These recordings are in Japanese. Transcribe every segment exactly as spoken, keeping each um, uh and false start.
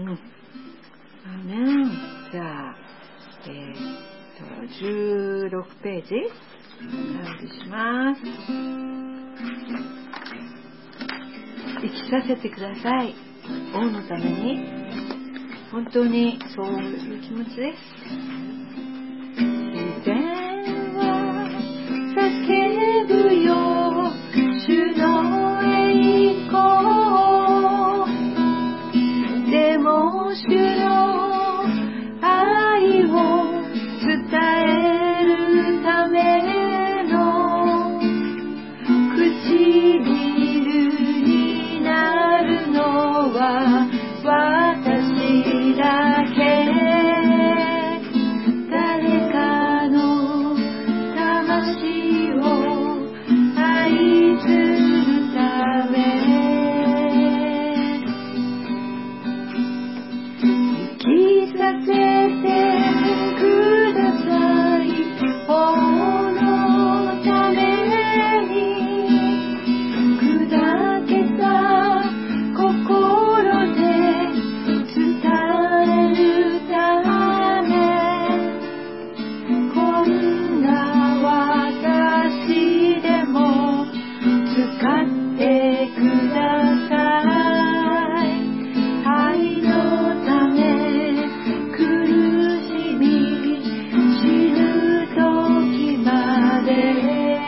。アーメン。じゃあ、えー、とじゅうろくページ開示します。生きさせてください。王のために。本当にそういう気持ちです。自然は叫ぶよ、主の栄光。でも主の愛を伝えるための唇になるのは私だけ。誰かの魂を愛するため。生きさせてください。王のために砕けた心で伝えるため。こんな私でも使ってください。愛のため苦しみ死ぬ時まで。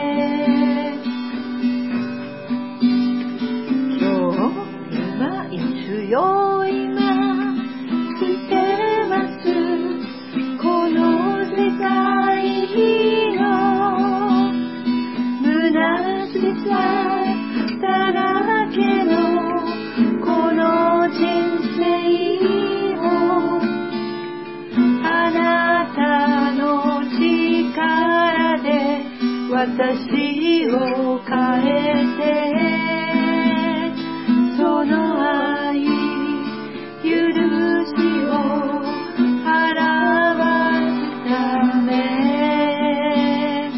今日今主よ今来てます。この世界の虚しさだらけのこの人生をあなたの力で私を変えて、その愛許しを表すため。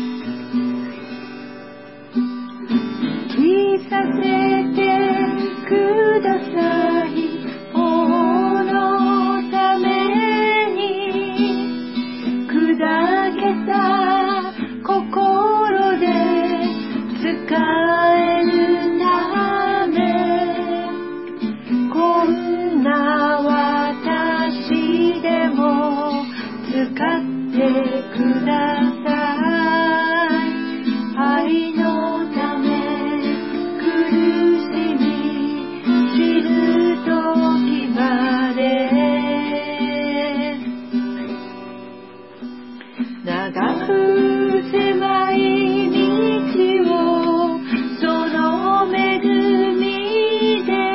生きさせてください。王のために砕けた心で使えるため。こんな私でも使ってください。愛のため苦しみ死ぬ時まで。長く狭い道をその恵みで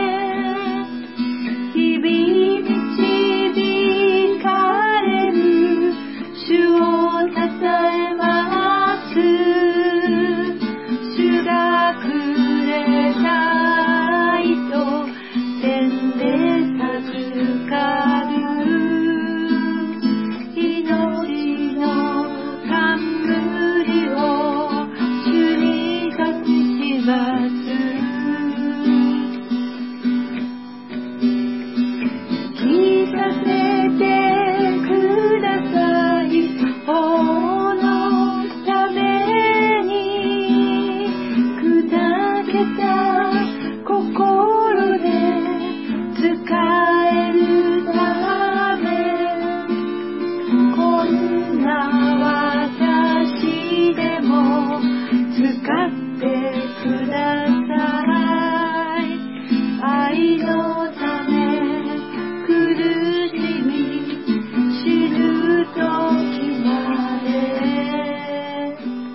日々導かれる主を称えます。主がくれた愛と天で授かる命の冠を主に託します。生きさせてください。王のために砕けた心で使えるため。こんな私でも使ってください。愛のため苦しみ死ぬ時まで。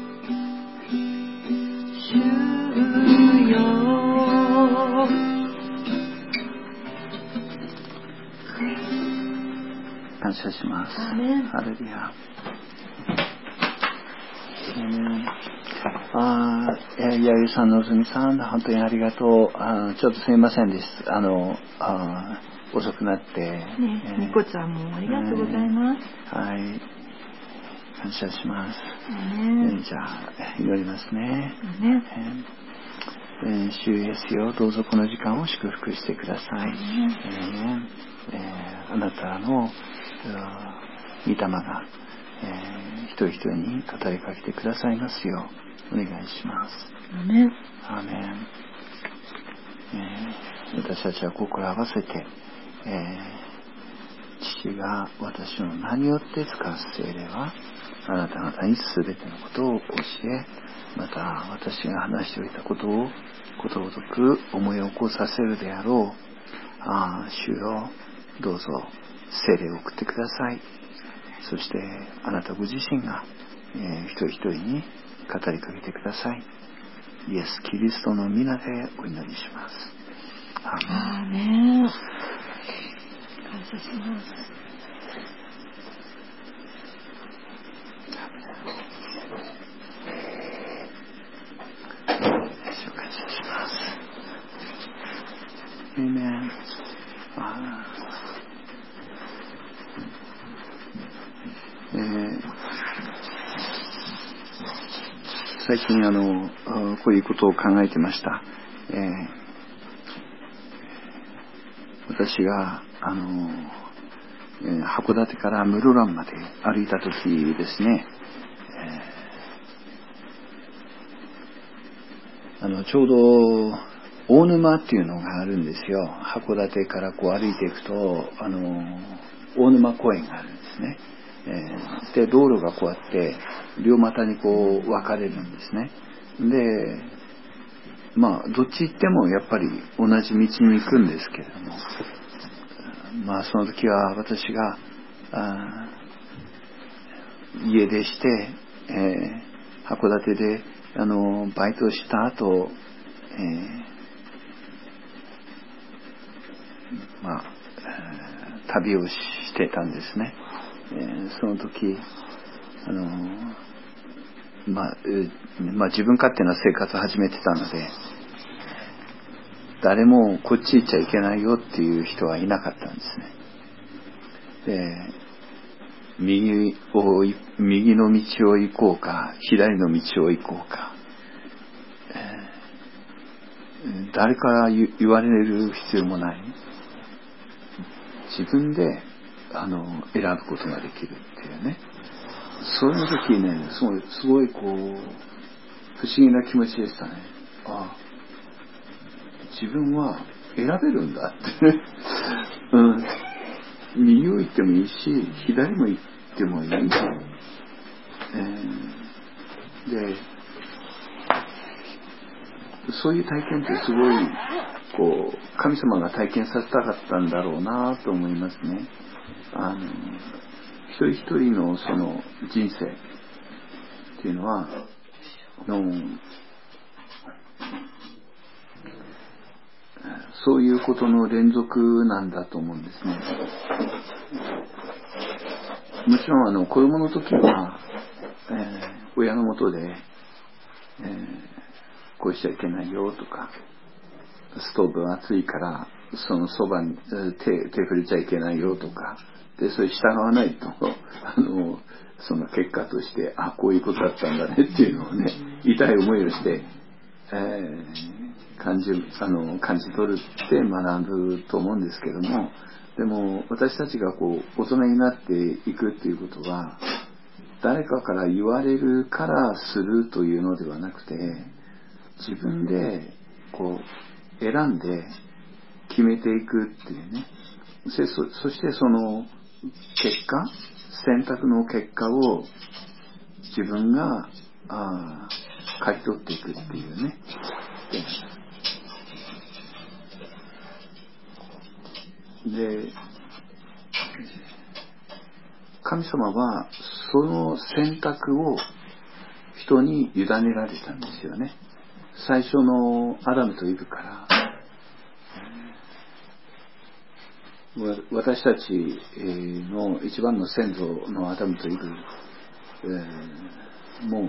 主よ感謝します。 アーメン。 ハレルヤ。あー、やゆさん、のずみさん、本当にありがとう。あちょっとすみませんです。あのあ遅くなって。 ね、ニコちゃんもありがとうございます。 はい。感謝します。 ね、 じゃあ祈りますね。 ね、 えー、主イエスよ、どうぞこの時間を祝福してください。えーえーあなたの御霊が、えー、一人一人に語りかけてくださいますようお願いします。 アーメン。 アーメン。えー、私たちは心を合わせて、えー、父が私の名によって使わす聖霊はあなた方に全てのことを教え、また私が話しておいたことをことごとく思い起こさせるであろう。ああ、主よ、どうぞ聖霊を送ってください。そしてあなたご自身が、えー、一人一人に語りかけてください。イエス・キリストの皆でお祈りします。 アーメン。感謝します。 感謝します。アーメン。えー、最近あのこういうことを考えてました。えー、私があの、えー、函館から室蘭まで歩いた時ですね、えー、あのちょうど大沼っていうのがあるんですよ。函館からこう歩いていくとあの大沼公園があるんですね。えー、で道路がこうやって両股にこう分かれるんですね。でまあどっち行ってもやっぱり同じ道に行くんですけれども、まあその時は私があ家出して、えー、函館であのバイトした後、えーまあ、旅をしてたんですね。えー、その時あの、まあえーまあ、自分勝手な生活を始めてたので、誰もこっち行っちゃいけないよっていう人はいなかったんですね。で、右を右の道を行こうか左の道を行こうか、えー、誰から言われる必要もない。自分であの選ぶことができるっていうね。その時ね、すごい、すごいこう不思議な気持ちでしたね。ああ、自分は選べるんだってね。うん、右を行ってもいいし、左も行ってもいい。えー、で、そういう体験ってすごいこう神様が体験させたかったんだろうなと思いますね。あの一人一人のその人生っていうのはのそういうことの連続なんだと思うんですね。もちろんあの子供の時は、えー、親のもとで、えー、こうしちゃいけないよとか、ストーブが熱いからそのそばに手手触れちゃいけないよとかで、それ従わないとあのその結果としてあこういうことだったんだねっていうのをね、痛い思いをして、えー、感じあの感じ取るって学ぶと思うんですけども、でも私たちがこう大人になっていくっていうことは誰かから言われるからするというのではなくて、自分でこう選んで決めていくっていうね。 そ, そしてその結果選択の結果を自分があ刈り取っていくっていうね。で神様はその選択を人に委ねられたんですよね。最初のアダムとイブから私たちの一番の先祖のアダムとイブ、えー、もう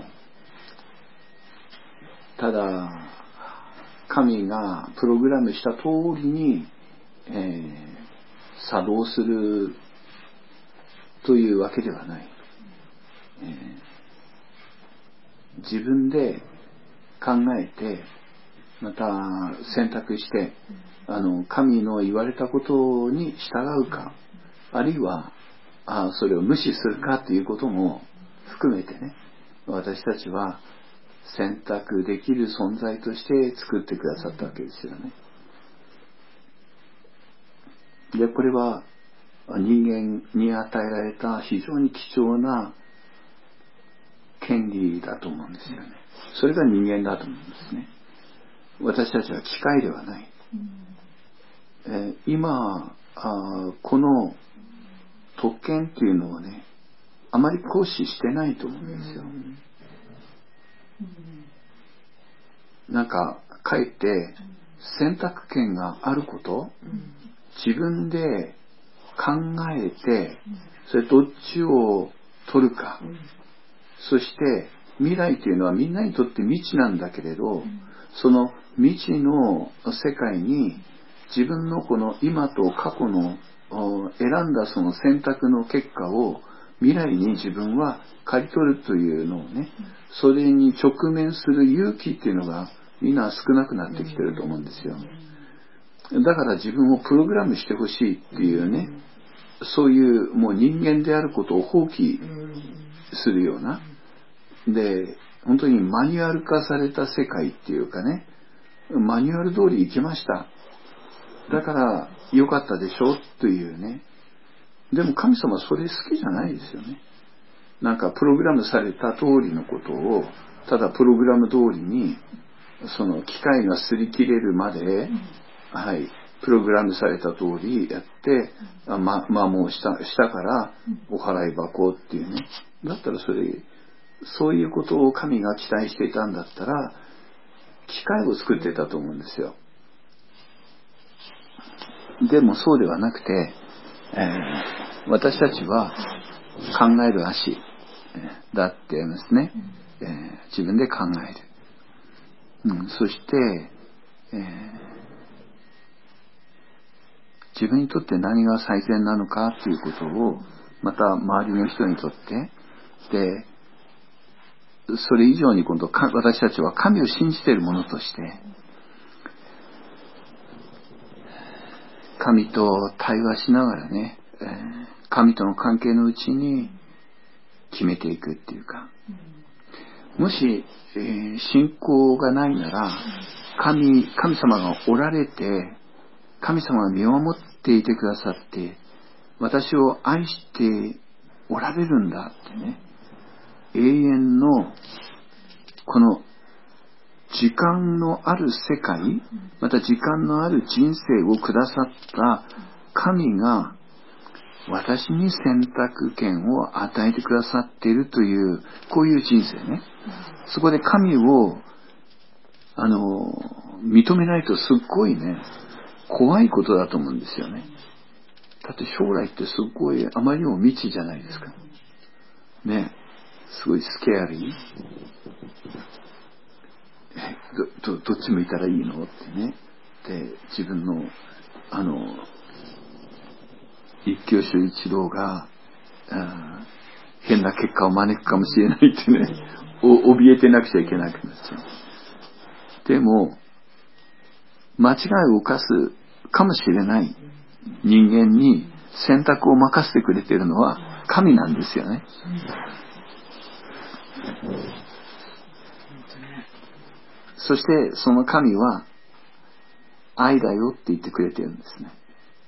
ただ神がプログラムした通りに、えー、作動するというわけではない、えー、自分で考えてまた選択してあの神の言われたことに従うかあるいはあそれを無視するかということも含めてね、私たちは選択できる存在として作ってくださったわけですよね。で、これは人間に与えられた非常に貴重な権利だと思うんですよね。それが人間だと思うんですね。私たちは機械ではない。えー、今あこの特権っていうのをね、あまり行使してないと思うんですよ。なんかかえって選択権があること、自分で考えて、それどっちを取るか、そして未来というのはみんなにとって未知なんだけれど、その未知の世界に自分のこの今と過去の選んだその選択の結果を未来に自分は刈り取るというのをね、それに直面する勇気っていうのがみんな少なくなってきてると思うんですよ。だから自分をプログラムしてほしいっていうね、そういうもう人間であることを放棄するような、で本当にマニュアル化された世界っていうかね、マニュアル通り行きました、だから良かったでしょというね。でも神様はそれ好きじゃないですよね。なんかプログラムされた通りのことをただプログラム通りにその機械が擦り切れるまで、はい、プログラムされた通りやって、ま、まあもうした、したからお払い箱っていうね。だったらそれ、そういうことを神が期待していたんだったら、機械を作ってたと思うんですよ。でもそうではなくて、えー、私たちは考える足だって言いますね。えー、自分で考える。うん、そして、えー自分にとって何が最善なのかということをまた周りの人にとってで、それ以上に今度私たちは神を信じているものとして神と対話しながらね、神との関係のうちに決めていくっていうか、もし、えー、信仰がないなら神、神様がおられて神様が見守っていてくださって私を愛しておられるんだってね、永遠のこの時間のある世界、また時間のある人生をくださった神が私に選択権を与えてくださっているというこういう人生ね。そこで神をあの認めないとすっごいね怖いことだと思うんですよね。だって将来ってすっごいあまりにも未知じゃないですかね。すごいスケアリー、ど, ど, どっち向いたらいいのってね。で自分のあの一挙手一動が変な結果を招くかもしれないってね、お怯えてなくちゃいけなくなっちゃう。でも間違いを犯すかもしれない人間に選択を任せてくれているのは神なんですよね。そしてその神は愛だよって言ってくれてるんですね。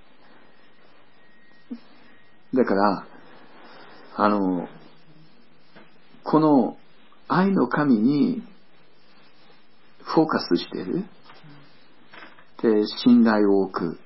だからあのこの愛の神にフォーカスしているで信頼を置く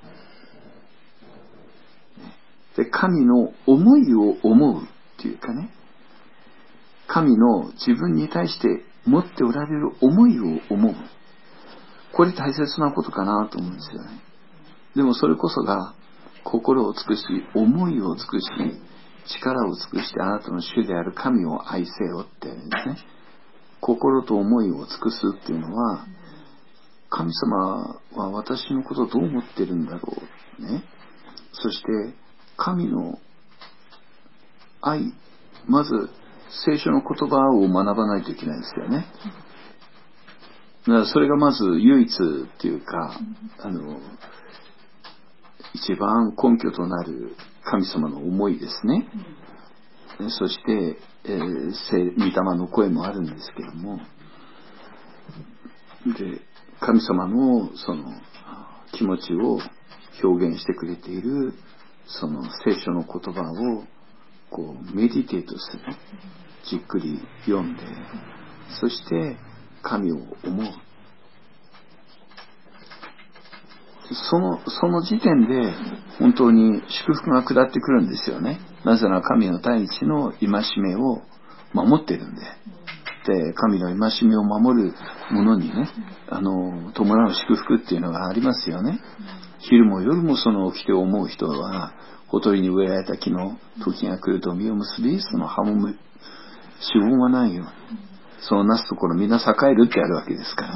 で神の思いを思うっていうかね、神の自分に対して持っておられる思いを思う、これ大切なことかなと思うんですよね。でもそれこそが心を尽くし思いを尽くし力を尽くしてあなたの主である神を愛せよってですね、心と思いを尽くすっていうのは神様は私のことをどう思ってるんだろうね。そして神の愛、まず聖書の言葉を学ばないといけないですよね。だからそれがまず唯一っていうか、あの一番根拠となる神様の思いですね。そして、えー、聖御霊の声もあるんですけども、で神様のその気持ちを表現してくれているその聖書の言葉をこうメディテートする、じっくり読んで、そして神を思う、そのその時点で本当に祝福が下ってくるんですよね。なぜなら神の大地の戒めを守ってるんで、で神の戒めを守る者にね、あの伴う祝福っていうのがありますよね。昼も夜もその起きて思う人は、ほとりに植えられた木の時が来ると実を結び、その葉もしぼまないように、そのなすところみんな栄えるってあるわけですから、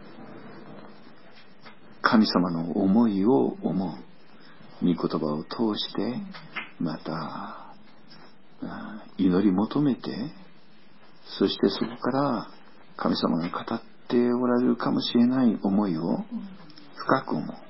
神様の思いを思う御言葉を通して、また祈り求めて、そしてそこから神様が語っておられるかもしれない思いを深く思う。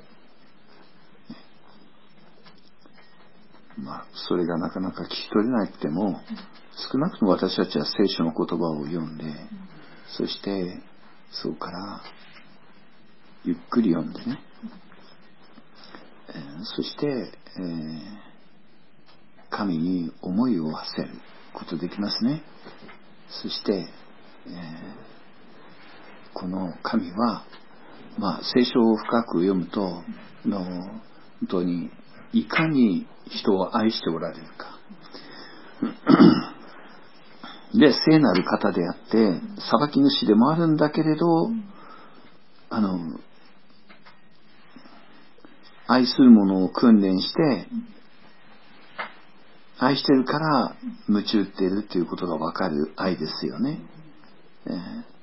まあ、それがなかなか聞き取れなくても、少なくとも私たちは聖書の言葉を読んで、そしてそこからゆっくり読んでね、えー、そして、えー、神に思いを馳せることできますね。そして、えー、この神は、まあ、聖書を深く読むとの本当にいかに人を愛しておられるかで、聖なる方であって裁き主でもあるんだけれど、あの愛する者を訓練して愛してるから夢中っているっていうことが分かる愛ですよね。え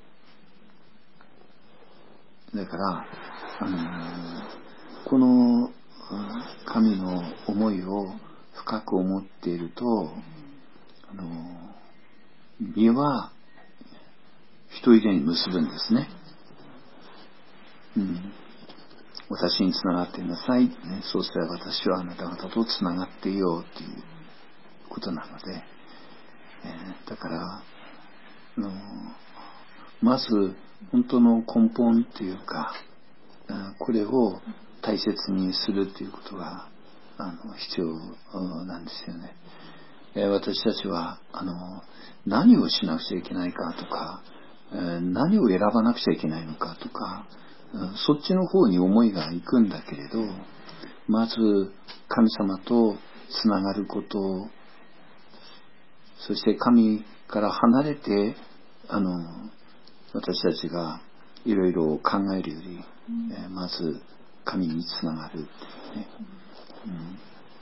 ー、だから、あのー、この神の思いを深く思っていると、あのー、実は一入れに結ぶんですね。うん、私につながっていなさい、ね、そうすれば私はあなた方とつながっていようということなので、えー、だからあのまず本当の根本っていうか、これを大切にするっていうことがあの必要なんですよね。えー、私たちはあの何をしなくちゃいけないかとか、えー、何を選ばなくちゃいけないのかとか、そっちの方に思いがいくんだけれど、まず神様とつながること、そして神から離れてあの私たちがいろいろ考えるより、えー、まず神につながるっていうね、うん、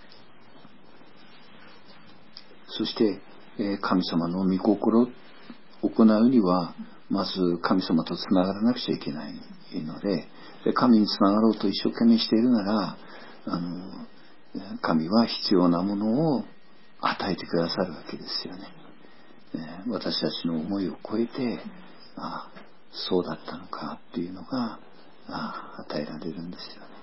そして、えー、神様の御心を行うにはまず神様とつながらなくちゃいけないので、で神につながろうと一生懸命しているなら、あの神は必要なものを与えてくださるわけですよね。えー、私たちの思いを超えて、ああそうだったのかっていうのがああ与えられるんですよね。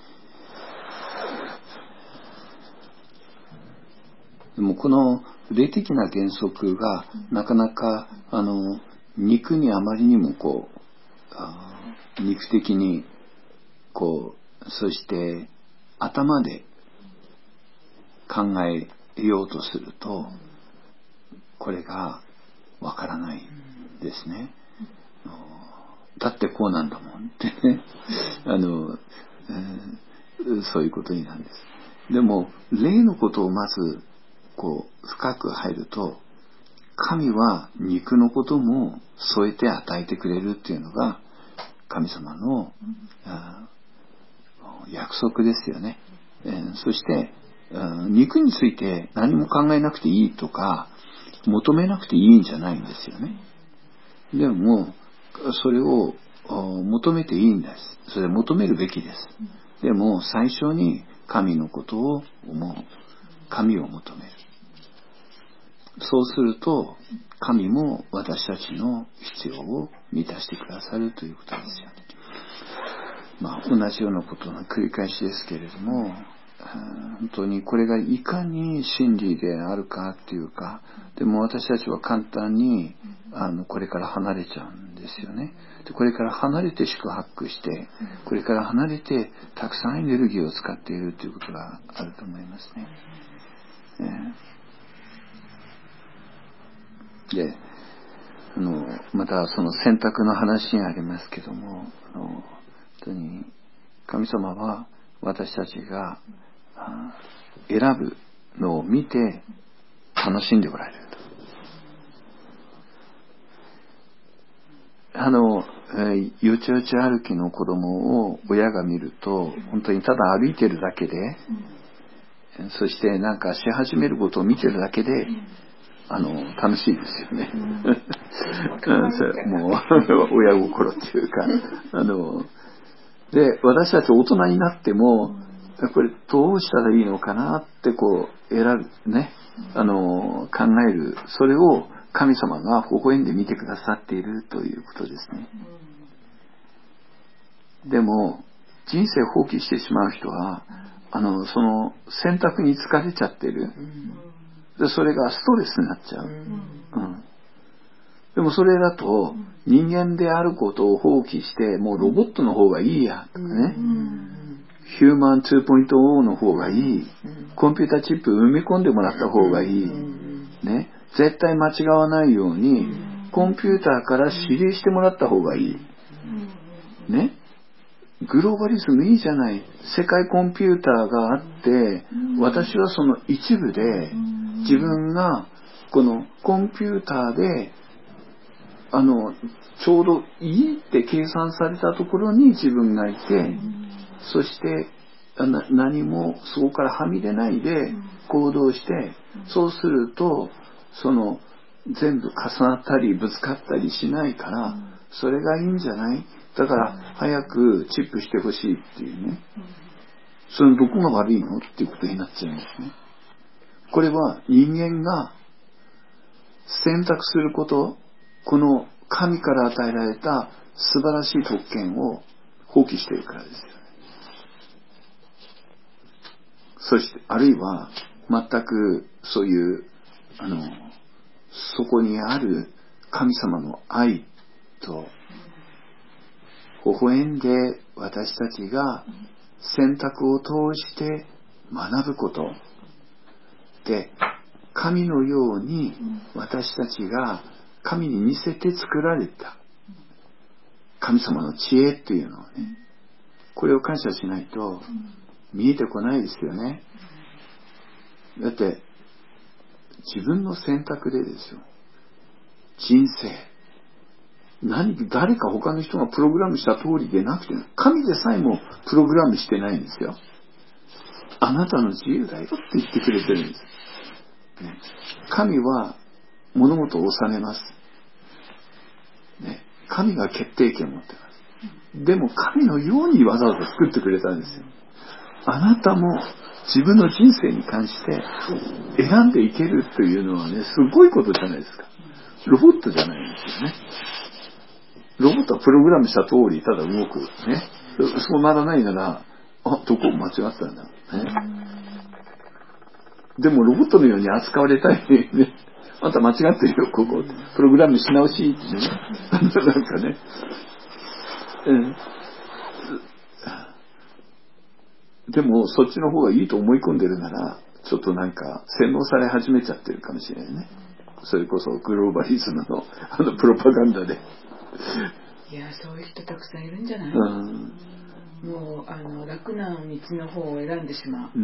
でもこの霊的な原則がなかなかあの肉にあまりにもこうあ肉的にこう、そして頭で考えようとするとこれがわからないですね。だってこうなんだもんってねあの、えー、そういうことになるんです。でも霊のことをまずこう深く入ると、神は肉のことも添えて与えてくれるっていうのが神様の、うん、約束ですよね。えー、そして、うん、肉について何も考えなくていいとか求めなくていいんじゃないんですよね。でもそれを求めていいんです。それを求めるべきです。でも最初に神のことを思う。神を求める。そうすると神も私たちの必要を満たしてくださるということですよね。 まあ、同じようなことの繰り返しですけれども、本当にこれがいかに真理であるかっていうか、でも私たちは簡単にあのこれから離れちゃうんですよね。でこれから離れて宿泊して、これから離れてたくさんエネルギーを使っているということがあると思いますね。で、あのまたその選択の話にありますけども、あの本当に神様は私たちが選ぶのを見て楽しんでおられると。あの、よちよち歩きの子供を親が見ると、本当にただ歩いてるだけで、そしてなんかし始めることを見てるだけで、あの楽しいですよね。もう親心っていうか、あので私たち大人になっても、やっぱりどうしたらいいのかなってこう選ぶね、あの考える、それを神様が微笑んで見てくださっているということですね。でも人生放棄してしまう人は、あのその選択に疲れちゃってる。でそれがストレスになっちゃう。うん、でもそれだと人間であることを放棄して、もうロボットの方がいいやとかね、ヒューマン ツーポイントオー の方がいい、コンピュータチップ埋め込んでもらった方がいい、ね、絶対間違わないようにコンピューターから指令してもらった方がいい、ね、グローバリズムいいじゃない。世界コンピューターがあって、私はその一部で自分がこのコンピューターであのちょうどいいって計算されたところに自分がいて、そしてな何もそこからはみ出ないで行動して、そうするとその全部重なったりぶつかったりしないから、それがいいんじゃない。だから早くチップしてほしいっていうね、それどこが悪いのっていうことになっちゃうんですね。これは人間が選択すること、この神から与えられた素晴らしい特権を放棄しているからですよね。そしてあるいは全くそういうあのそこにある神様の愛と微笑んで私たちが選択を通して学ぶことで、神のように私たちが神に似せて作られた神様の知恵っていうのをね、これを感謝しないと見えてこないですよね。だって自分の選択でですよ、人生何誰か他の人がプログラムした通りでなくて、神でさえもプログラムしてないんですよ。あなたの自由だよって言ってくれてるんです。ね、神は物事を治めます、ね、神が決定権を持ってます。でも神のようにわざわざ作ってくれたんですよ。あなたも自分の人生に関して選んでいけるというのはね、すごいことじゃないですか。ロボットじゃないんですよね。ロボットはプログラムした通りただ動くね。そうならないなら、あ、どこ間違ったんだ、ね、でもロボットのように扱われたいね。あんた間違ってるよ、ここプログラムし直しってね。なんかね、うんでもそっちの方がいいと思い込んでるなら、ちょっとなんか洗脳され始めちゃってるかもしれないね。それこそグローバリズムのあのプロパガンダで。 いや、そういう人たくさんいるんじゃない？ うん、 もうあの楽な道の方を選んでしまう。 うん、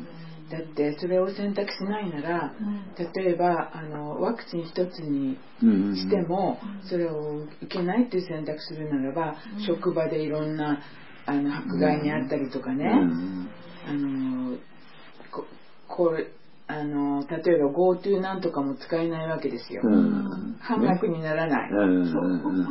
だってそれを選択しないなら、例えばあのワクチン一つにしても、それを受けないっていう選択するならば、職場でいろんなあの迫害にあったりとかね、うん、あの こ, これあの例えば GoTo なんとかも使えないわけですよ、うん、半額にならない、ね、うんそうもう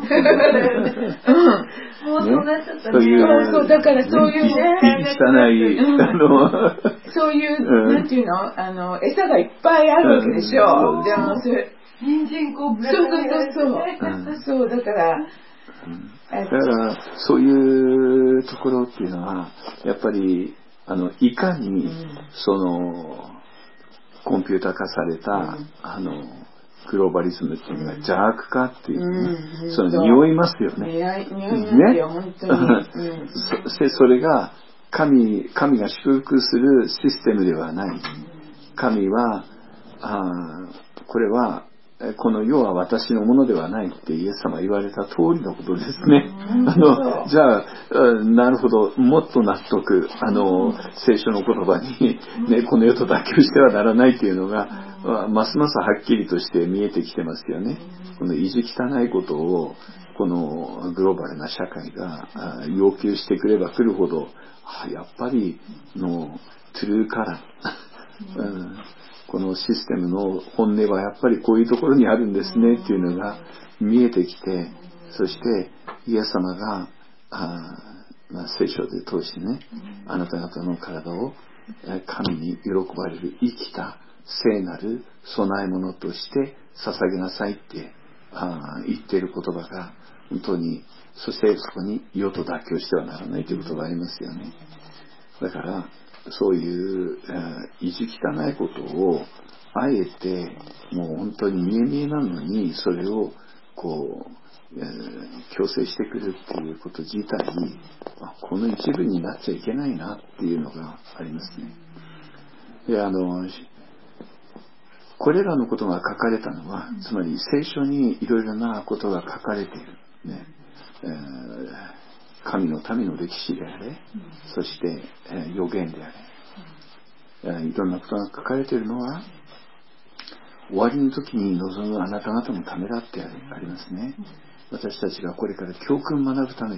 そうなっちゃったね。そういうそうだからそういうね汚い、うん、あのそういう、うん、なんていうのあの餌がいっぱいあるわけでしょ、うん、でもそれ人参こうそうそうそうそう、うん、そうだから、うんだからそういうところっていうのはやっぱりあのいかにそのコンピュータ化された、うん、あのグローバリズムっていうのが邪悪かっていうね、うん、その匂いますよね。 匂いますよ、ね、本当に。うん、 そ, それが神神が祝福するシステムではない。神はあこれはこの世は私のものではないってイエス様が言われた通りのことですね。あのじゃあなるほど、もっと納得、あの聖書の言葉に、ね、この世と妥協してはならないというのがますますはっきりとして見えてきてますよね。この意地汚いことをこのグローバルな社会が要求してくればくるほど、やっぱりのトゥルーカラー、うんこのシステムの本音はやっぱりこういうところにあるんですねっていうのが見えてきて、そしてイエス様があ、まあ、聖書で通してね、あなた方の体を神に喜ばれる生きた聖なる供え物として捧げなさいってあ言っている言葉が本当に、そしてそこに世と妥協してはならないということがありますよね。だからそういう、えー、意地汚いことをあえてもう本当に見え見えなのにそれをこう、えー、強制してくるっていうこと自体にこの一部になっちゃいけないなっていうのがありますね。であのこれらのことが書かれたのは、つまり聖書にいろいろなことが書かれている、ねえー神の民の歴史であれ、そして、えー、預言であれ、えー、いろんなことが書かれているのは終わりの時に臨むあなた方のためだってありますね。私たちがこれから教訓を学ぶためです。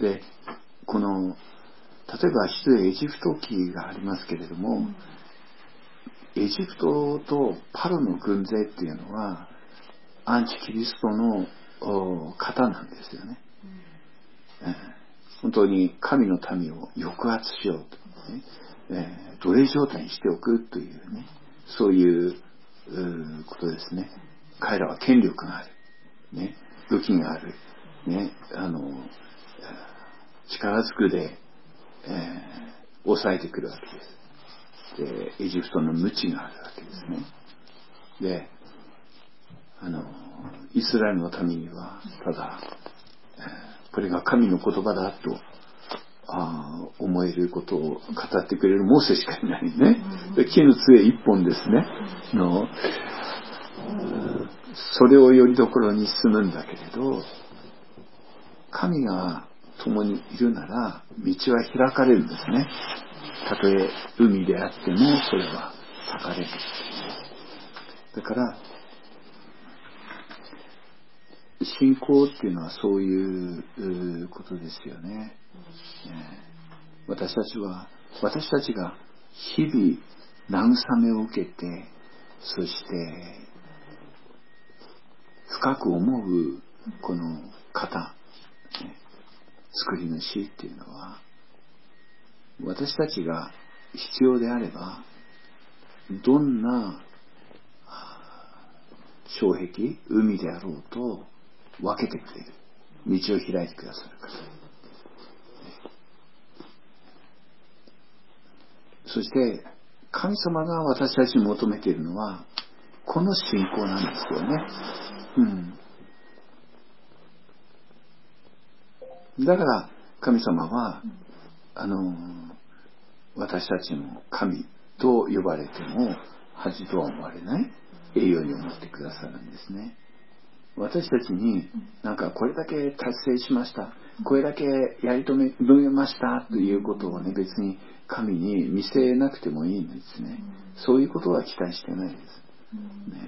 で、この例えば出エジプト記がありますけれども、エジプトとパロの軍勢っていうのはアンチキリストの方なんですよね。本当に神の民を抑圧しようと、ねえー、奴隷状態にしておくというね、そういうことですね。彼らは権力がある、ね、武器がある、ね、あの力ずくで、えー、抑えてくるわけです。で、エジプトの無知があるわけですね。で、あのイスラエルの民にはただ、えーこれが神の言葉だとあ思えることを語ってくれるモーセしかいないね。木の杖一本ですねのそれをよりどころに進むんだけれど、神が共にいるなら道は開かれるんですね。たとえ海であってもそれは裂かれる。だから信仰っていうのはそういうことですよね。私たちは私たちが日々慰めを受けて、そして深く思うこの方、作り主っていうのは、私たちが必要であればどんな障壁、海であろうと分けてくれる、道を開いてくださる方。そして神様が私たちに求めているのはこの信仰なんですよね。うん、だから神様はあの私たちの神と呼ばれても恥とは思われない栄誉に思ってくださるんですね。私たちになんかこれだけ達成しました、これだけやり遂げましたということをね、別に神に見せなくてもいいんですね。そういうことは期待してないです、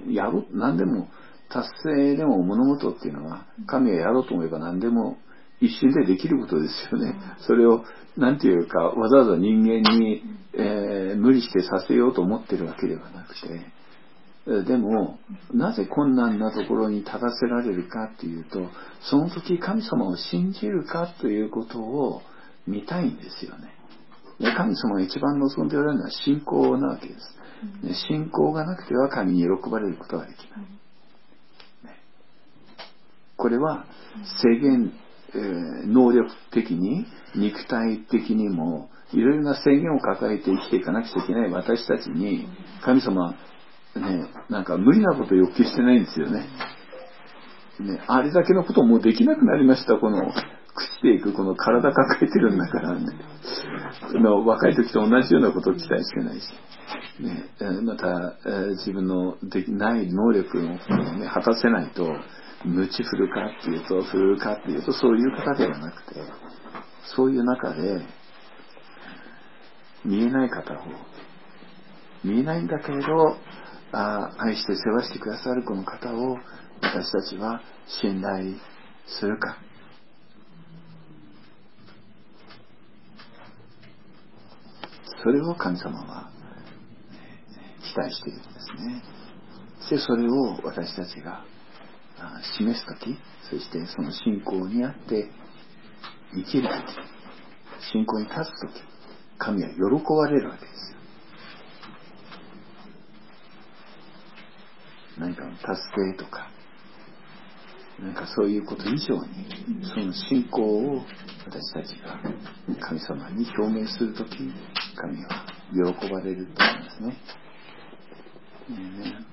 ね、やろう何でも達成でも物事っていうのは神がやろうと思えば何でも一瞬でできることですよね。それをなんていうかわざわざ人間に、えー、無理してさせようと思ってるわけではなくて、でもなぜ困難なところに立たせられるかっていうと、その時神様を信じるかということを見たいんですよね。で神様が一番望んでおられるのは信仰なわけです。で信仰がなくては神に喜ばれることはできない。これは制限えー、能力的に肉体的にもいろいろな制限を抱えて生きていかなくちゃいけない私たちに神様はね、なんか無理なことを要求してないんですよね。ね、あれだけのこともうできなくなりました。この朽ちていくこの体抱えてるんだからね。の若い時と同じようなことを期待してないし、ね、また自分のできない能力を、ね、果たせないと無知振るかっていうと振るかっていうとそういう方ではなくて、そういう中で見えない方を見えないんだけれどあ愛して世話してくださるこの方を私たちは信頼するか、それを神様は期待しているんですね。でそれを私たちが示すとき、そしてその信仰にあって生きるとき、信仰に立つとき、神は喜ばれるわけですよ。何かの達成とかなんかそういうこと以上にその信仰を私たちが神様に表明するとき神は喜ばれると思いますね。ね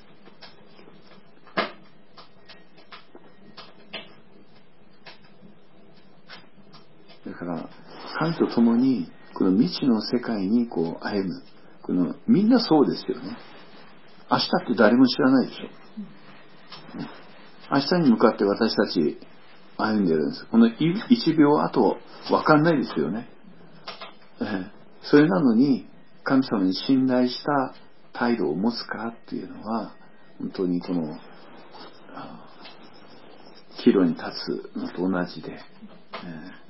だから神と共にこの未知の世界にこう歩む、このみんなそうですよね。明日って誰も知らないでしょ。明日に向かって私たち歩んでるんです。このいちびょう後分かんないですよね。えー、それなのに神様に信頼した態度を持つかっていうのは本当にこの岐路に立つのと同じで、えー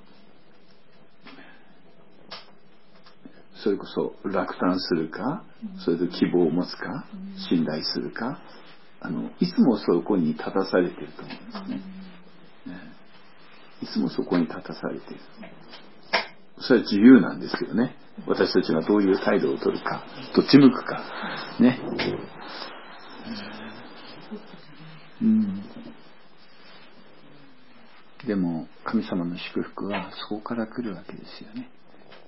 それこそ落胆するか、それと希望を持つか、信頼するか、あのいつもそこに立たされていると思うんですね。いつもそこに立たされている。それは自由なんですけどね。私たちがどういう態度を取るか、どっち向くか、ね。うん。でも神様の祝福はそこから来るわけですよね。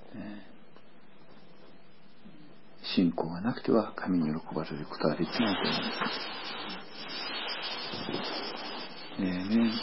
信仰がなくては神に喜ばれることはできないと思います。ねえね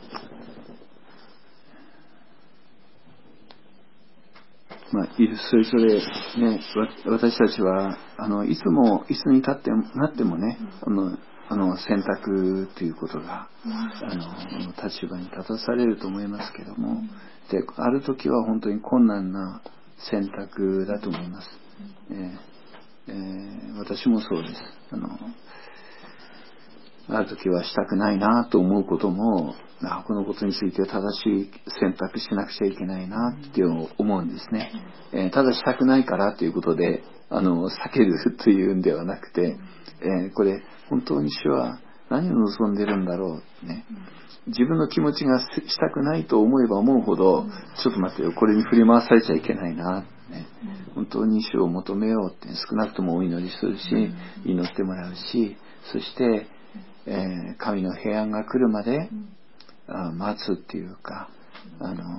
まあ、それぞれ、ね、私たちはあのいつも椅子に立ってなってもね、あのあの選択ということがあの立場に立たされると思いますけども、である時は本当に困難な選択だと思います。えーえー、私もそうです。あのある時はしたくないなと思うことも、あこのことについて正しい選択しなくちゃいけないなって思うんですね。えー、ただしたくないからということであの避けるというんではなくて、えー、これ本当に主は何を望んでるんだろう、ね、自分の気持ちがしたくないと思えば思うほど、ちょっと待ってよ、これに振り回されちゃいけないな、ね、本当に主を求めようって少なくともお祈りするし祈ってもらうし、そしてえー、神の平安が来るまで、うん、待つっていうか、あの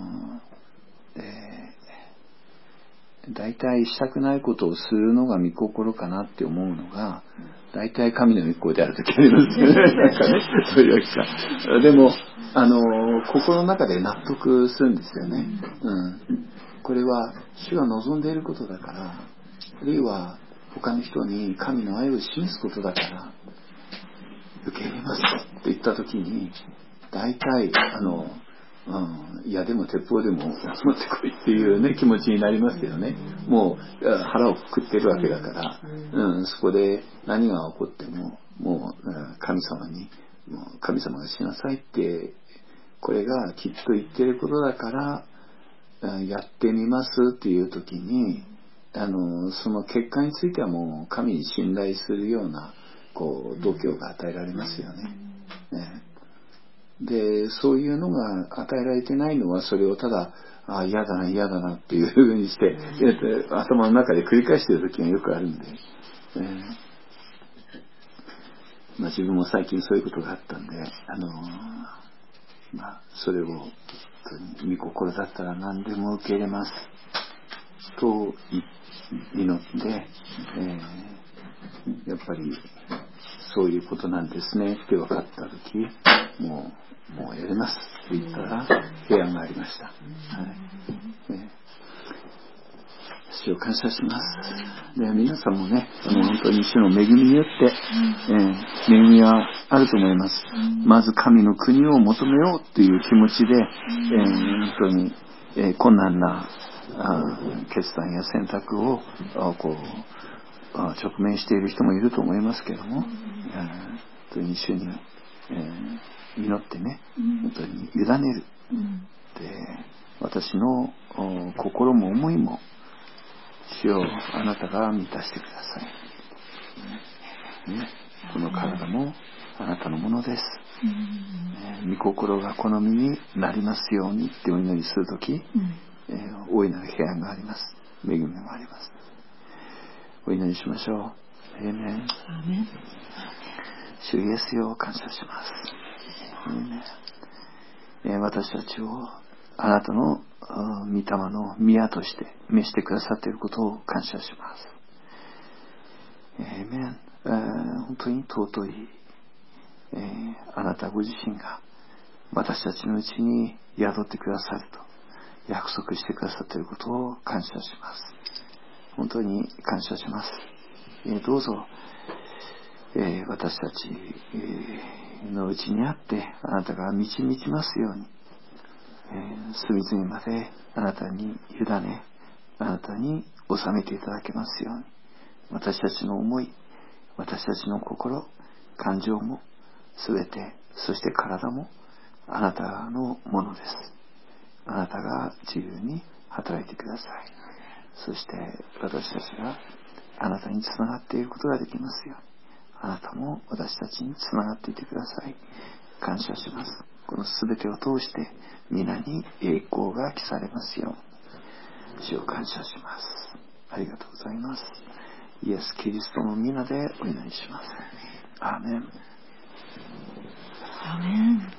ー、大体したくないことをするのが御心かなって思うのが大体神の御心であるときありますよね。なんかね、そういうわけか。でも、あのー、心の中で納得するんですよね。うん、これは主が望んでいることだから、あるいは他の人に神の愛を示すことだから受け入れますって言った時に大体あの、うん、いやでも鉄砲でも持ってこいっていうね気持ちになりますけどね、もう腹をくくってるわけだから、うん、そこで何が起こってももう神様にもう神様がしなさいってこれがきっと言ってることだからやってみますっていう時にあのその結果についてはもう神に信頼するようなこう度胸が与えられますよね。ねでそういうのが与えられてないのはそれをただあ嫌だな嫌だなっていうふうにして頭の中で繰り返している時がよくあるんで、ねまあ、自分も最近そういうことがあったんで、あのまあ、それを御心だったら何でも受け入れますと祈って、えー、やっぱりそういうことなんですねって分かった時、もうもうやれますって言ったら平安がありました。はい。ね、主を感謝します。で、皆さんもね、あの本当に主の恵みによって、えー、恵みはあると思います。まず神の国を求めようという気持ちで、えー、本当に、えー、困難なあ決断や選択をこう直面している人もいると思いますけれども、えー、本当に主に、えー、祈ってね、本当に委ねる。で、私の心も思いも主をあなたが満たしてください、ね、この体もあなたのものです、ね、御心が好みになりますようにってお祈りするとき、えー、大いなる平安があります。恵みがあります。お祈りしましょう。エーメン。主イエスよ、感謝します。エーメン。えー、私たちをあなたの御霊の宮として召してくださっていることを感謝します。エーメン。えー、本当に尊い、えー、あなたご自身が私たちのうちに宿ってくださると約束してくださっていることを感謝します。本当に感謝します。えー、どうぞ、えー、私たちのうちにあってあなたが導きますように、えー、隅々まであなたに委ね、あなたに収めていただけますように、私たちの思い、私たちの心、感情もすべて、そして体もあなたのものです。あなたが自由に働いてください。そして私たちがあなたにつながっていることができますように、あなたも私たちにつながっていてください。感謝します。このすべてを通して皆に栄光が来されますように、主を感謝します。ありがとうございます。イエス・キリストの皆でお祈りします。アーメン。 アーメン。